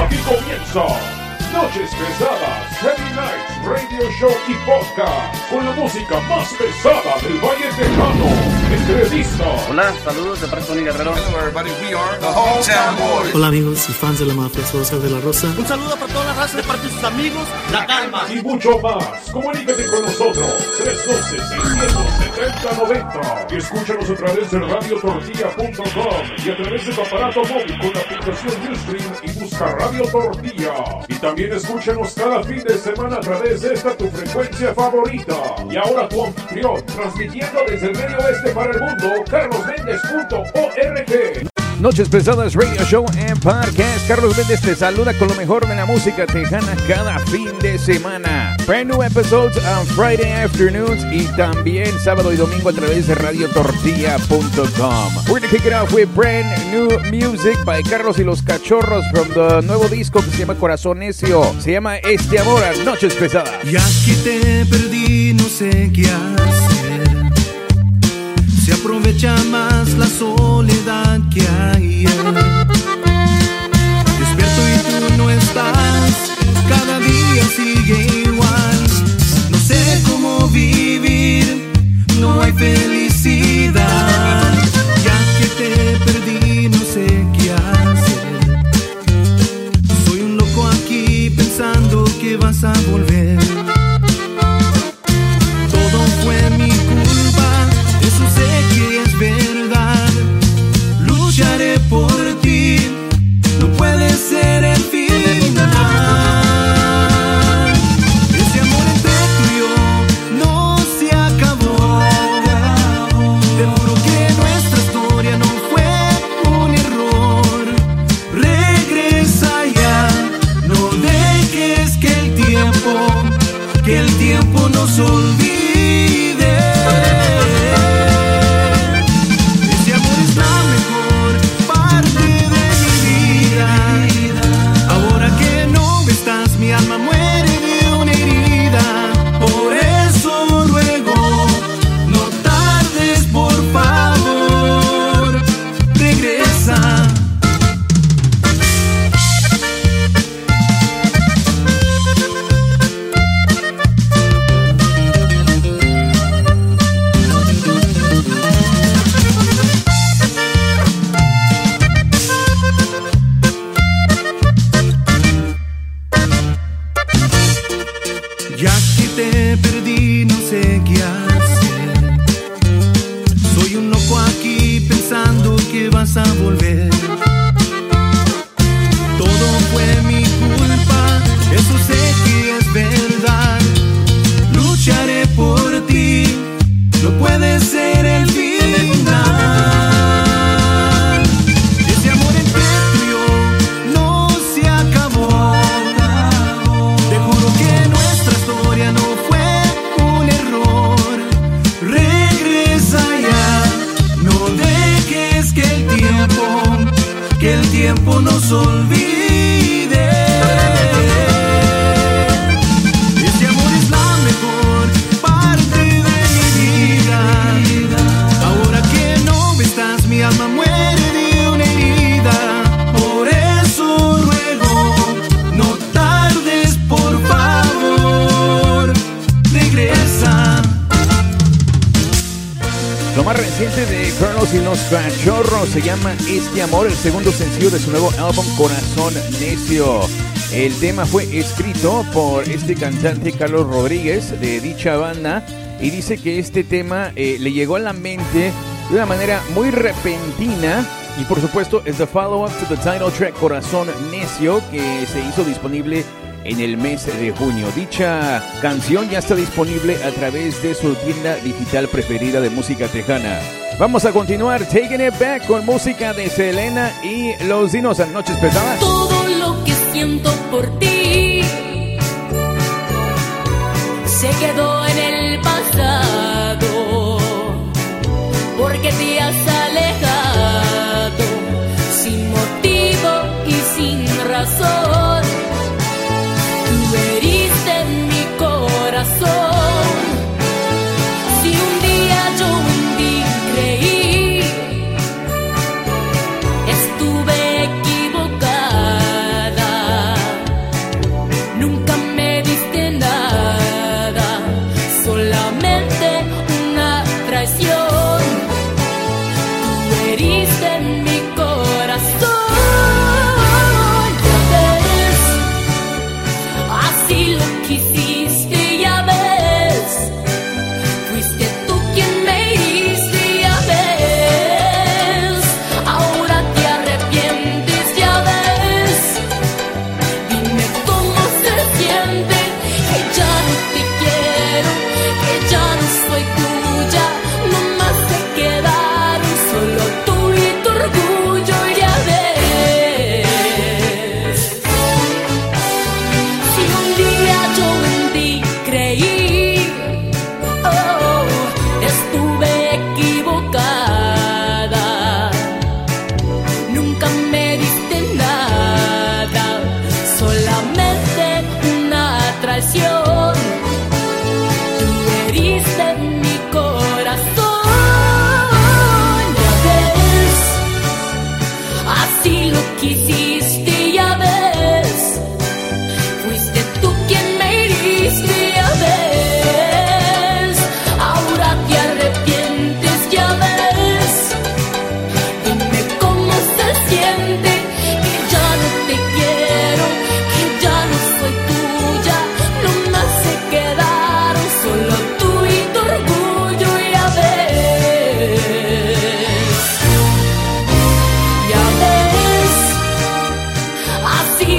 Aquí comienza Noches Pesadas, Heavy Nights, Radio Show y Podcast, con la música más pesada del Valle Tejano. Entrevista. Hola, saludos de parte de Tony Guerrero. Hello everybody, we are the Hometown Boys. Hola amigos y fans de la mafia, soy José de la Rosa. Un saludo para toda la raza de parte de sus amigos, La Calma. Y mucho más. Comunícate con nosotros, 312-670-90. Y escúchanos a través de radiotortilla.com y a través de tu aparato móvil con la aplicación Ustream y busca Radio Tortilla. Y también escúchanos cada fin de semana a través de esta tu frecuencia favorita. Y ahora tu anfitrión, transmitiendo desde el medio oeste para el mundo, carlosmendez.org. Noches Pesadas Radio Show and Podcast. Carlos Méndez te saluda con lo mejor de la música tejana cada fin de semana. Brand new episodes on Friday afternoons y también sábado y domingo a través de radiotortilla.com. We're gonna kick it off with brand new music by Carlos y los Cachorros from the nuevo disco que se llama Corazón Necio. Se llama Este Amor a Noches Pesadas. Y aquí te perdí, no sé qué hacer. Se aprovecha más la soledad que ayer. Despierto y tú no estás, cada día sigue igual. No sé cómo vivir, no hay felicidad. Ya que te perdí, no sé qué hacer. Soy un loco aquí pensando que vas a volver. Todo fue mi culpa, eso sé que es verdad. Lucharé por ti, no puede ser el final. Ese amor entre tú y yo no se acabó. Te juro que nuestra historia no fue un error. Regresa ya, no dejes que el tiempo nos olvide. Mi alma muere de una herida, por eso ruego, no tardes, por favor, regresa. Ya que te perdí, no sé qué hacer. Soy un loco aquí pensando que vas a volver. Todo fue mi culpa, eso sé que es verdad. Lucharé por ti, no puede ser el final. Ese amor entre tú y yo no se acabó. Te juro que nuestra historia no fue un error. Regresa ya, no dejes que el tiempo nos olvide. Este amor es la mejor parte de mi vida. Ahora que no estás, mi alma muere de una herida. Por eso ruego, no tardes, por favor, regresa. Lo más reciente de Carlos y los Cachorros se llama Este Amor, el segundo sencillo de su nuevo álbum Corazón Necio. El tema fue escrito por este cantante Carlos Rodríguez de dicha banda y dice que este tema le llegó a la mente de una manera muy repentina y por supuesto es the follow-up to the title track Corazón Necio que se hizo disponible en el mes de junio. Dicha canción ya está disponible a través de su tienda digital preferida de música tejana. Vamos a continuar Taking It Back con música de Selena y Los Dinos a Noches Pesadas. Todo lo que siento por ti se quedó en el pasado, porque te has alejado sin motivo y sin razón. Tú heriste mi corazón. Si un día yo en ti creí, estuve equivocada.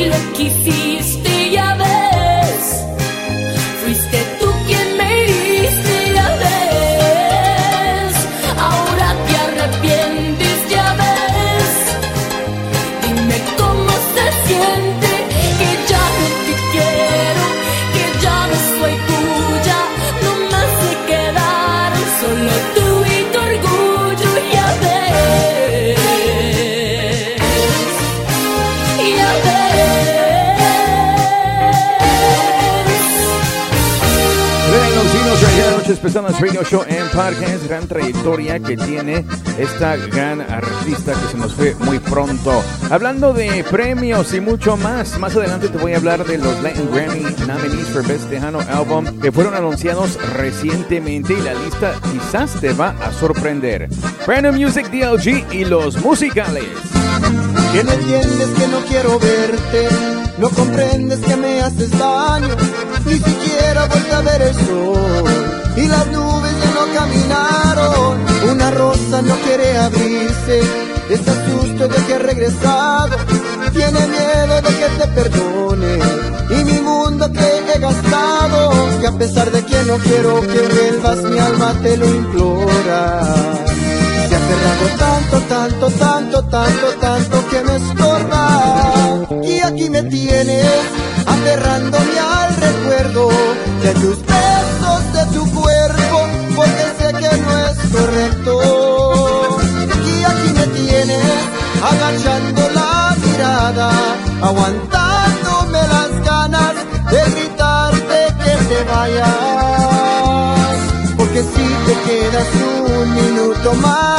si lo quisiste, ya ves. Fuiste tú quien me heriste, ya ves. Ahora te arrepientes, ya ves. Dime cómo se siente, que ya no te quiero, que ya no soy tuya. No más se quedaron solo tú y tu orgullo, ya ves. Ya Noches Pesadas Radio Show and Podcast, gran trayectoria que tiene esta gran artista que se nos fue muy pronto. Hablando de premios y mucho más adelante te voy a hablar de los Latin Grammy nominees for Best Tejano Album que fueron anunciados recientemente y la lista quizás te va a sorprender. Brand New Music, DLG y los musicales. Que no entiendes que no quiero verte, no comprendes que me haces daño, ni siquiera vuelta a ver el sol, y las nubes ya no caminaron, una rosa no quiere abrirse, está susto de que he regresado, tiene miedo de que te perdone, y mi mundo que he gastado, que a pesar de que no quiero que vuelvas, mi alma te lo implora. Te he aferrado tanto que me estorba. Y aquí me tienes, aferrándome al recuerdo de tus besos, de tu cuerpo, porque sé que no es correcto. Y aquí me tienes, agachando la mirada, aguantándome las ganas de gritarte que te vayas. Porque si te quedas un minuto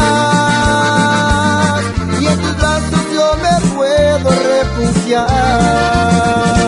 más, y en tus brazos yo me puedo refugiar.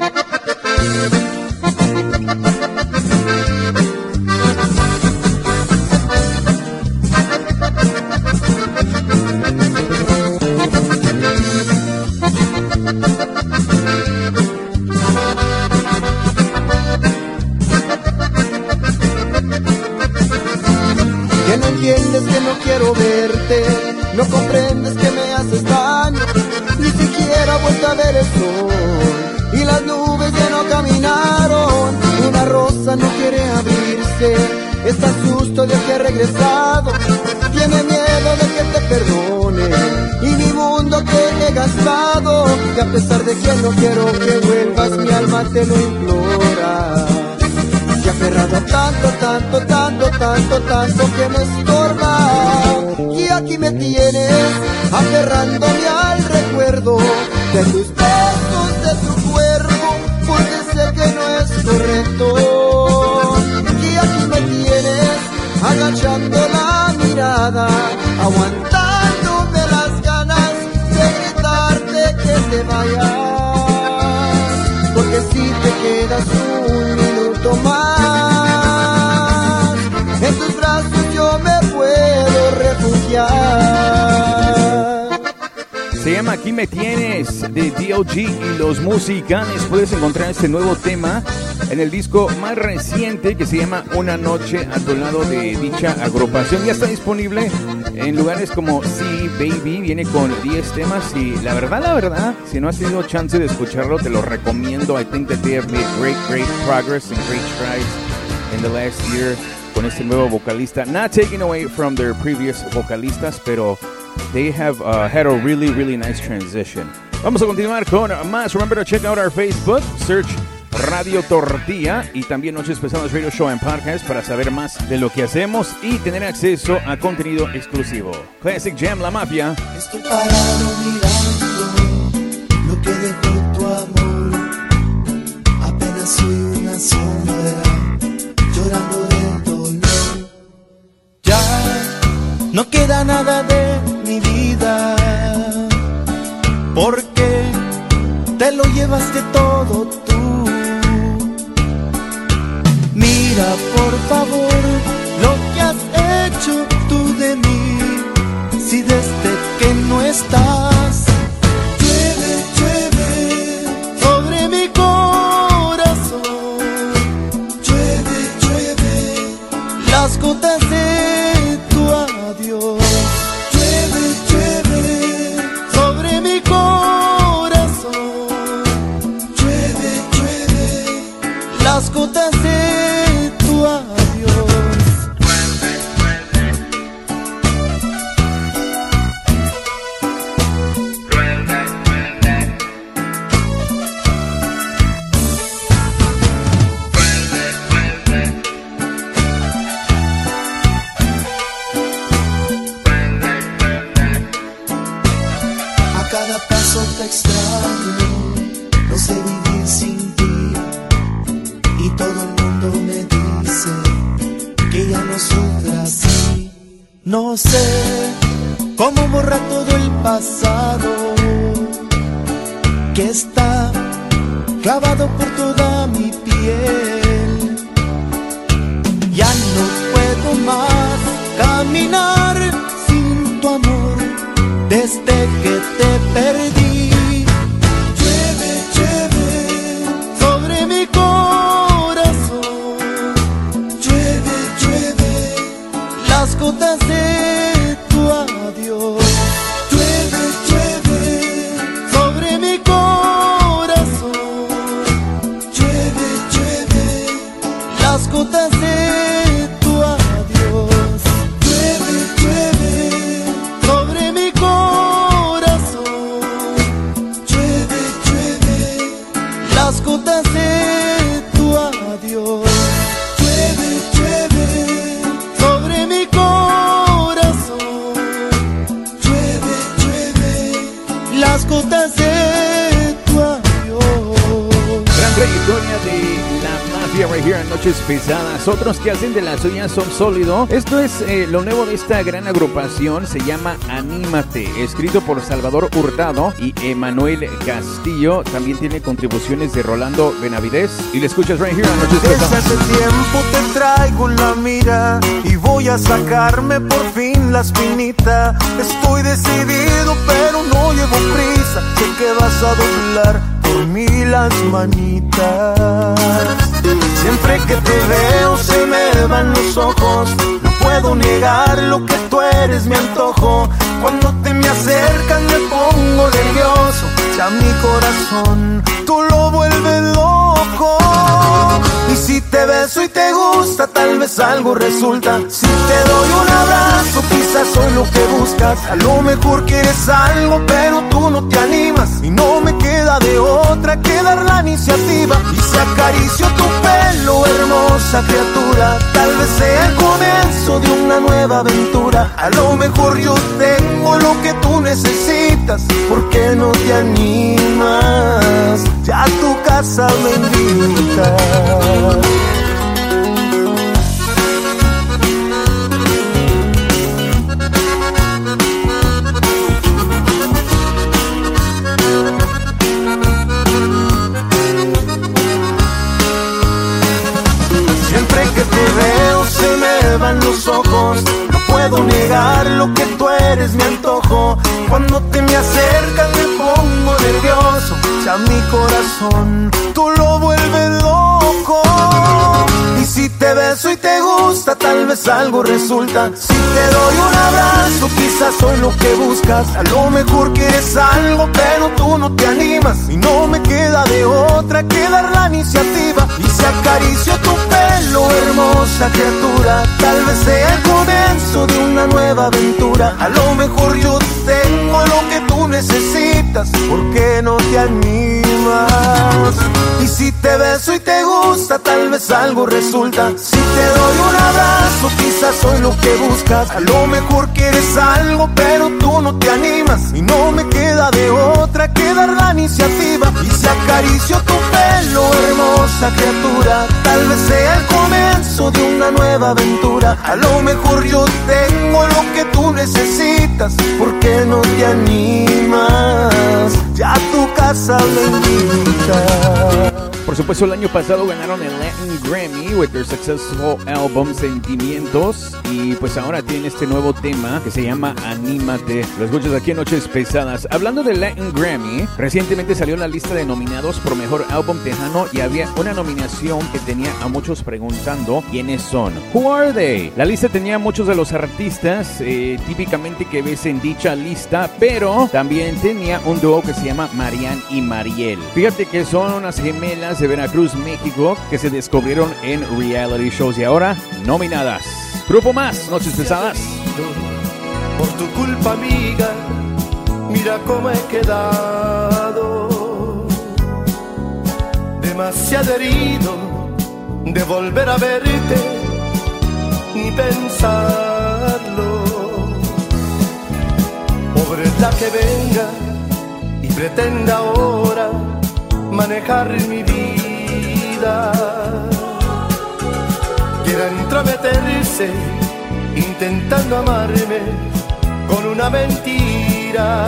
Que no entiendes que no quiero verte, no comprendes que me haces daño, ni siquiera vuelta a ver el sol, y las nubes ya no caminaron, una rosa no quiere abrirse, está susto de que he regresado, tiene miedo de que te perdone, y mi mundo que he gastado, que a pesar de que no quiero que vuelvas, mi alma te lo implora. Te he aferrado tanto que me estorba. Y aquí me tienes, aferrándome al recuerdo de tus besos, de tu cuerpo, porque sé que no es correcto. Y aquí me tienes, agachando la mirada, aguantándome las ganas de gritarte que te vayas. Porque si te quedas un minuto más, en tus brazos yo me puedo refugiar. Se llama Aquí me tienes de DLG y los musicales. Puedes encontrar este nuevo tema en el disco más reciente que se llama Una noche a tu lado de dicha agrupación. Ya está disponible en lugares como Sí Baby. Viene con 10 temas y la verdad, si no has tenido chance de escucharlo, te lo recomiendo. I think that they have made great progress and great strides in the last year con este nuevo vocalista. Not taking away from their previous vocalistas, pero they have had a really nice transition. Vamos a continuar con más. Remember to check out our Facebook. Search Radio Tortilla y también Noches Pesadas Radio Show and Podcast para saber más de lo que hacemos y tener acceso a contenido exclusivo. Classic Jam, La Mafia. Estoy parado mirando lo que dejó tu amor. Apenas soy una sombra llorando del dolor. Ya no queda nada de mi vida, porque te lo llevaste todo tú. Mira por favor lo que has hecho tú de mí, si desde que no estás llueve sobre mi corazón, llueve las gotas de tu adiós, llueve sobre mi corazón, las gotas de tu adiós. A cada paso te extraño, no sé vivir sin ti. Y todo el mundo me dice que ya no soy así. No sé cómo borrar todo el pasado que está clavado por toda mi piel. Ya no puedo más caminar sin tu amor desde que te perdí. Llueve, llueve sobre mi corazón. Llueve, llueve las gotas de tu adiós. Llueve, llueve sobre mi corazón. Llueve, llueve las gotas de tu adiós. Llueve, llueve sobre mi corazón. Llueve, llueve las gotas de tu adiós. Llueve, llueve sobre mi corazón. Llueve, llueve las gotas de tu adiós. Gran trayectoria de la mafia right here en Noches Pesadas. Otros que hacen de las suyas son sólido. Esto es lo nuevo de esta gran agrupación. Se llama Anímate, escrito por Salvador Hurtado y Emanuel Castillo. También tiene contribuciones de Rolando Benavides. Y le escuchas right here en Noches Desde Pesadas. hace tiempo te traigo en la mira y voy a sacarme por fin la espinita. Estoy decidido pero no llevo prisa. Sé que vas a doblar por mí las manitas. Siempre que te veo se me van los ojos. No puedo negar lo que tú eres, mi antojo. Cuando te me acercas me pongo nervioso. Ya mi corazón tú lo vuelves loco. Y si te beso y te gusta, tal vez algo resulta. Si te doy un abrazo, quizás soy lo que buscas. A lo mejor quieres algo, pero tú no te animas. Y no me queda de otra que dar la iniciativa. Y si acaricio tu pelo, hermosa criatura, tal vez sea el comienzo de una nueva aventura. A lo mejor yo tengo lo que tú necesitas. ¿Por qué no te animas? Ya a tu casa me invitas. Siempre que te veo se me van los ojos. No puedo negar lo que tú eres, mi antojo. Cuando te me acercas me pongo nervioso. Ya mi corazón tú lo vuelves loco. Y si te beso y te gusta, tal vez algo resulta. Si te doy un abrazo, quizás soy lo que buscas. A lo mejor quieres algo, pero tú no te animas. Y no me queda de otra que dar la iniciativa. Y si acaricio tu pelo, hermosa criatura, tal vez sea el comienzo de una nueva aventura. A lo mejor yo tengo lo que tú necesitas. ¿Por qué no te animas? Y si te beso y te gusta, tal vez algo resulta. Si te doy un abrazo, quizás soy lo que buscas. A lo mejor quieres algo, pero tú no te animas. Y no me queda de otra que dar la iniciativa. Y si acaricio tu pelo, hermosa criatura, tal vez sea el comienzo de una nueva aventura. A lo mejor yo tengo lo que tú necesitas. ¿Por qué no te animas? Ya a tu casa me invitas. Por supuesto, el año pasado ganaron el Latin Grammy with their successful album Sentimientos. Y pues ahora tienen este nuevo tema que se llama Anímate. Lo escuchas aquí en Noches Pesadas. Hablando del Latin Grammy, recientemente salió la lista de nominados por Mejor Álbum Tejano y había una nominación que tenía a muchos preguntando quiénes son. Who are they? La lista tenía muchos de los artistas típicamente que ves en dicha lista, pero también tenía un dúo que se llama Marian y Mariel. Fíjate que son unas gemelas chicas de Veracruz, México, que se descubrieron en reality shows y ahora nominadas. Grupo Más, Noches Pesadas. Por tu culpa, amiga, mira cómo he quedado. Demasiado herido de volver a verte, ni pensarlo. Pobre la que venga y pretenda ahora manejar mi vida. Quiera entrometerse intentando amarme con una mentira.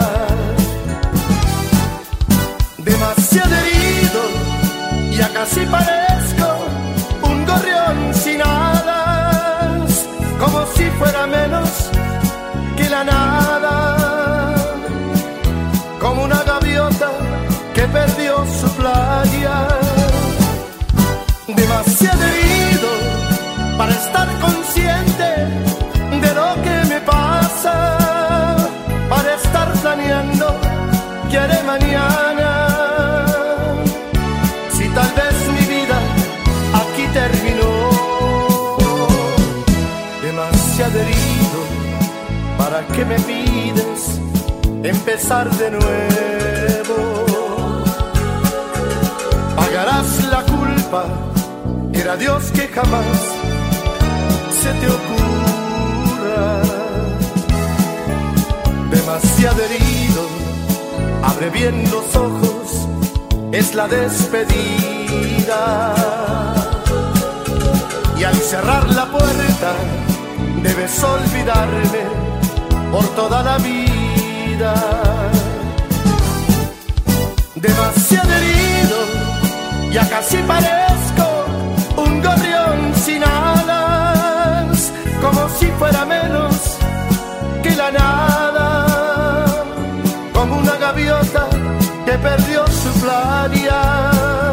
Demasiado herido, ya casi parezco un gorrión sin alas, como si fuera menos que la nada, como una gaviota que perdió su playa. Demasiado herido para estar consciente de lo que me pasa, para estar planeando qué haré mañana. Si tal vez mi vida aquí terminó. Demasiado herido, ¿para qué me pides empezar de nuevo? Pagarás la culpa, era Dios que jamás se te ocurra. Demasiado herido, abre bien los ojos, es la despedida. Y al cerrar la puerta, debes olvidarme por toda la vida. Demasiado herido, ya casi parezco un gorrión sin alas, como si fuera menos que la nada, como una gaviota que perdió su playa.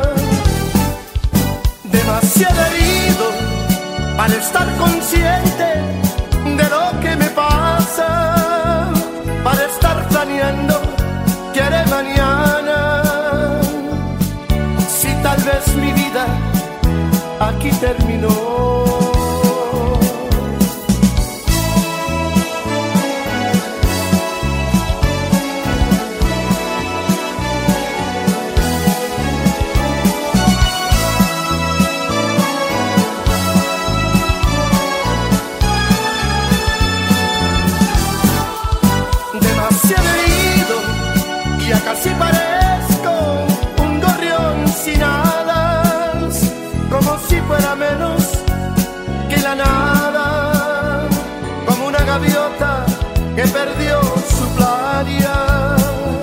Demasiado herido para estar consciente de lo que me pasa, para estar planeando qué haré mañana. Si tal vez mi vida aquí terminó. Casi parezco un gorrión sin alas, como si fuera menos que la nada, como una gaviota que perdió su playa.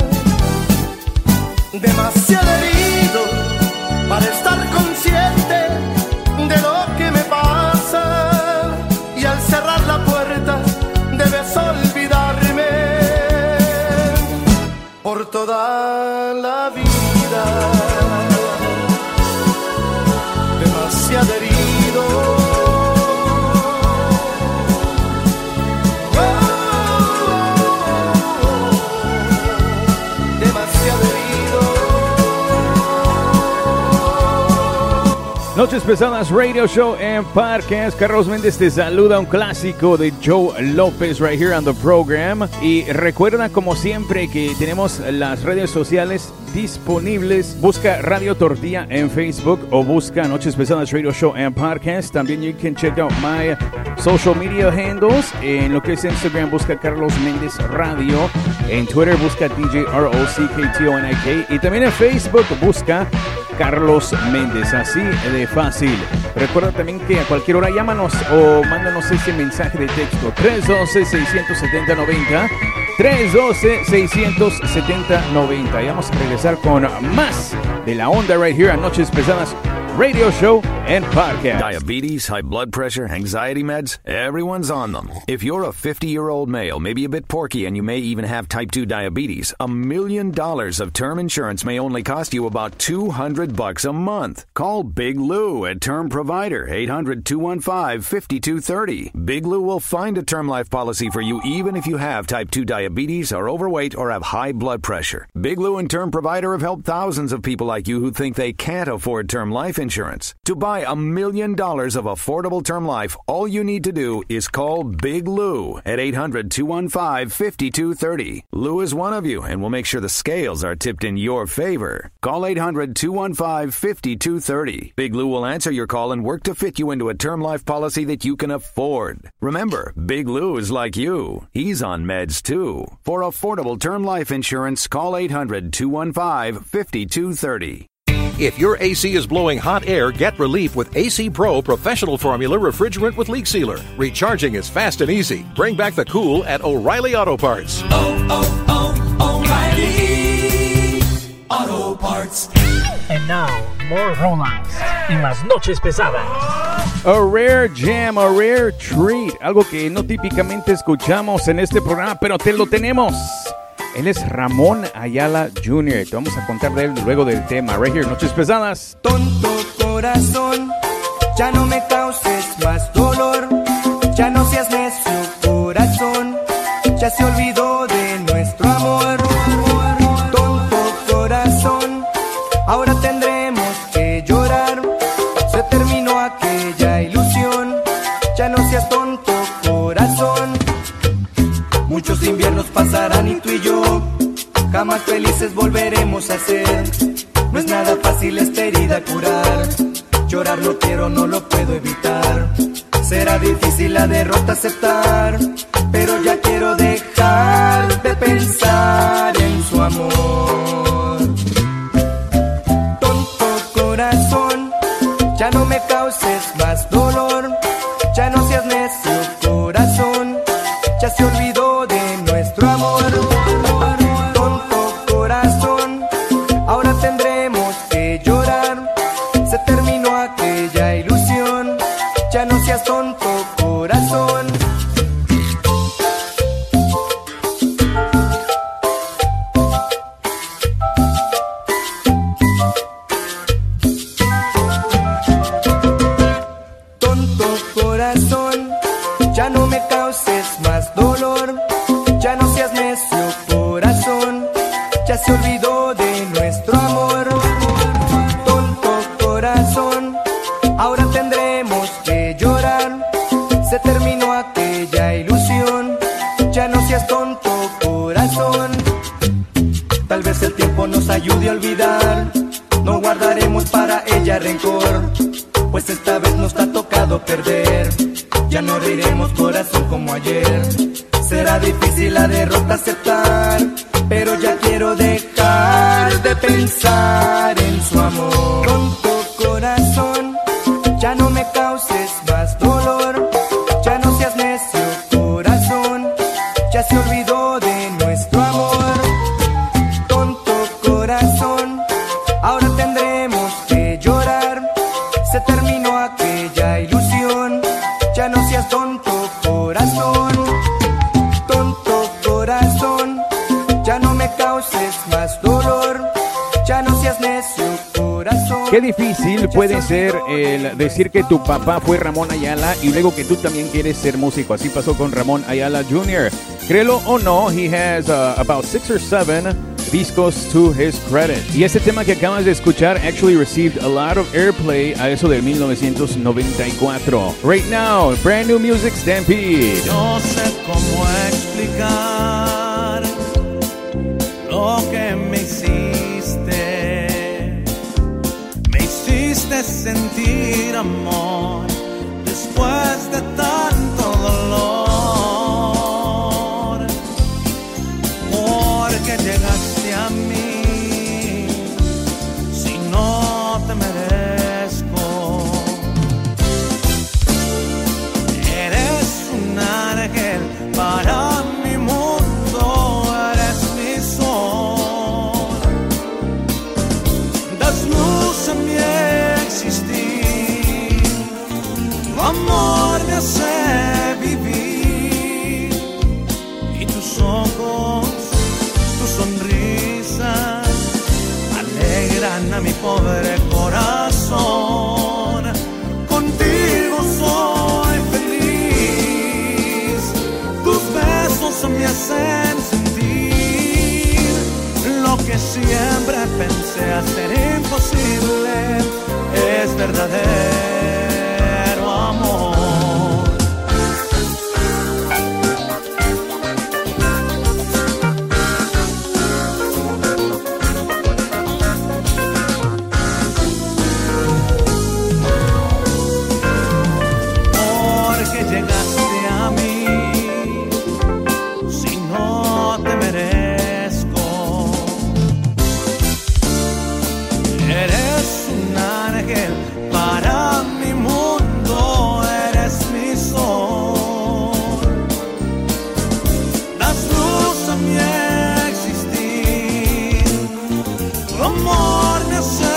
Demasiado herido para estar consciente de lo que me pasa, y al cerrar la puerta debes olvidarme por toda la vida. Demasiado herido, demasiado herido. Noches Pesadas Radio Show and Podcast. Carlos Méndez te saluda, un clásico de Joe López right here on the program. Y recuerda, como siempre, que tenemos las redes sociales disponibles. Busca Radio Tortilla en Facebook o busca Noches Pesadas Radio Show and Podcast. También you can check out my social media handles. En lo que es Instagram, busca Carlos Méndez Radio. En Twitter, busca DJ ROCKTONIK. Y también en Facebook, busca Carlos Méndez, así de fácil. Recuerda también que a cualquier hora llámanos o mándanos ese mensaje de texto 312-670-90, 312-670-90. Y vamos a regresar con más de la onda right here a Noches Pesadas radio show and podcast. Diabetes, high blood pressure, anxiety meds, everyone's on them. If you're a 50-year-old male, maybe a bit porky, and you may even have type 2 diabetes, $1 million of term insurance may only cost you about $200 a month. Call Big Lou at Term Provider, 800-215-5230. Big Lou will find a term life policy for you even if you have type 2 diabetes, are overweight, or have high blood pressure. Big Lou and Term Provider have helped thousands of people like you who think they can't afford term life insurance. To buy $1 million of affordable term life, all you need to do is call Big Lou at 800-215-5230. Lou is one of you and will make sure the scales are tipped in your favor. Call 800-215-5230. Big Lou will answer your call and work to fit you into a term life policy that you can afford. Remember, Big Lou is like you. He's on meds too. For affordable term life insurance, call 800-215-5230. If your AC is blowing hot air, get relief with AC Pro Professional Formula Refrigerant with Leak Sealer. Recharging is fast and easy. Bring back the cool at O'Reilly Auto Parts. O'Reilly Auto Parts. And now, more Rolands en las noches pesadas. A rare jam, a rare treat. Algo que no típicamente escuchamos en este programa, pero te lo tenemos. Él es Ramón Ayala Jr. Te vamos a contar de él luego del tema. Right here, Noches Pesadas. Tonto corazón, ya no me causes más dolor. Ya no seas necio, corazón. Ya se olvidó de nuestro amor. Tonto corazón, ahora tendremos que llorar. Se terminó aquella ilusión. Ya no seas tonto corazón. Muchos inviernos pasarán y tú y yo jamás felices volveremos a ser. No es nada fácil esta herida curar. Llorar no quiero, no lo puedo evitar. Será difícil la derrota aceptar, pero ya quiero dejar de pensar en su amor. Tonto corazón, ya no me causes más dolor. Ya no seas necio, corazón. Ya se olvidó de nuestro amor. Tonto corazón, ahora tendremos que llorar. Se terminó aquella ilusión. Ya no seas tonto corazón. Tonto corazón, ya no me causes más dolor. Ya no seas necio, corazón. Ya se olvidó de nuestro amor. Tonto corazón, ahora tendremos que llorar. Se terminó aquella ilusión. Ya no seas tonto corazón. Tal vez el tiempo nos ayude a olvidar. No guardaremos para ella rencor, pues esta vez nos ha tocado perder. Ya no reiremos, corazón, como ayer. Será difícil la derrota aceptar, pero ya quiero dejar de pensar en su amor. Tonto corazón, ya no me causes más dolor. Ya no seas necio, corazón. Ya se olvidó de nuestro amor. Tonto corazón, ahora tendremos que llorar. Se terminó aquella ilusión. Ya no seas tonto corazón. Tonto corazón, ya no me causes más dolor. Ya no seas necio, corazón. Qué difícil puede ser el decir que tu papá fue Ramón Ayala y luego que tú también quieres ser músico. Así pasó con Ramón Ayala Jr. Créelo o no, he has about 6 or 7 discos to his credit. Y este tema que acabas de escuchar actually received a lot of airplay a eso del 1994. Right now, brand new music, Stampede. No sé cómo explicar lo que me hiciste. Me hiciste sentir amor después de tanto dolor. Porque llegaste a mí si no te merezco. Eres un ángel para mi mundo, eres mi sol. Das luz a mi existencia. amor me hace vivir y tus ojos, tu sonrisa alegran a mi pobre corazón. Contigo soy feliz, tus besos me hacen sentir lo que siempre pensé hacer imposible. Es verdadero amor. Porque llegaste a mí, si no te merezco. Eres un ángel para mi mundo, eres mi sol. Das luz a mi existir, tu amor me hace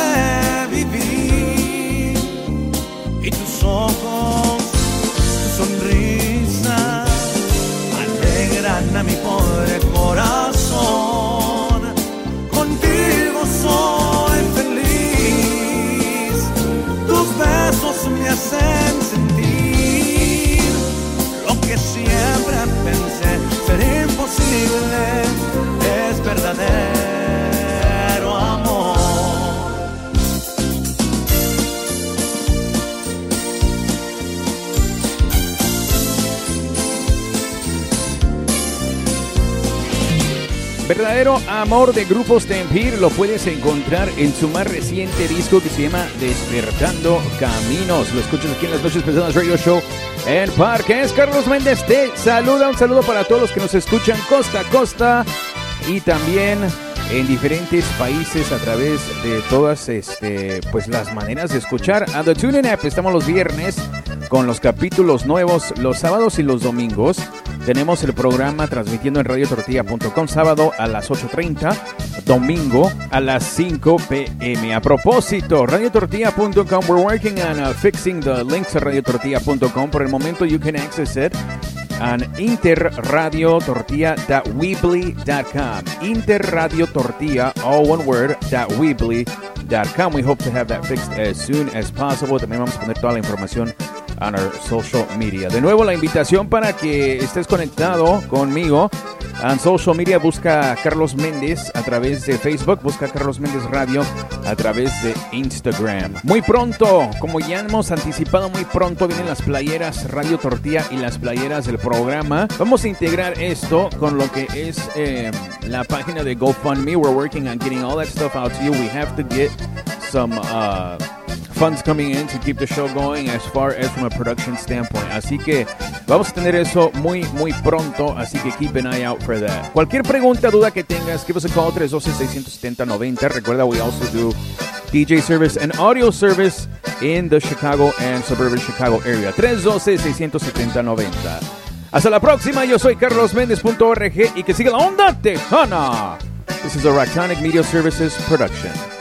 vivir y tus ojos, tu sonrisa alegran a mi pobre corazón. Contigo soy feliz, tus besos me hacen sentir lo que siempre pensé ser imposible. Es verdadero amor. Verdadero amor de Grupo Stampede lo puedes encontrar en su más reciente disco que se llama Despertando Caminos. Lo escuchas aquí en Las Noches Pesadas Radio Show en Parques. Carlos Méndez te saluda. Un saludo para todos los que nos escuchan costa a costa y también en diferentes países a través de todas pues las maneras de escuchar a The TuneIn App. Estamos los viernes con los capítulos nuevos, los sábados y los domingos. Tenemos el programa transmitiendo en radiotortilla.com, sábado a las 8:30, domingo a las 5 p.m. A propósito, radiotortilla.com, we're working on fixing the links a radiotortilla.com. Por el momento, you can access it on interradiotortilla.weebly.com. Interradiotortilla, all one word, .weebly.com. We hope to have that fixed as soon as possible. También vamos a poner toda la información on our social media. De nuevo, la invitación para que estés conectado conmigo en social media. Busca Carlos Méndez a través de Facebook, busca Carlos Méndez Radio a través de Instagram. Muy pronto, como ya hemos anticipado, muy pronto vienen las playeras Radio Tortilla y las playeras del programa. Vamos a integrar esto con lo que es la página de GoFundMe. We're working on getting all that stuff out to you. We have to get some funds coming in to keep the show going as far as from a production standpoint. Así que vamos a tener eso muy pronto, así que keep an eye out for that. Cualquier pregunta, duda que tengas, give us a call 312-670-90. Recuerda, we also do DJ service and audio service in the Chicago and suburban Chicago area. 312-670-90. Hasta la próxima, yo soy carlosmendez.org y que siga la onda tejana. This is a Ractonic Media Services production.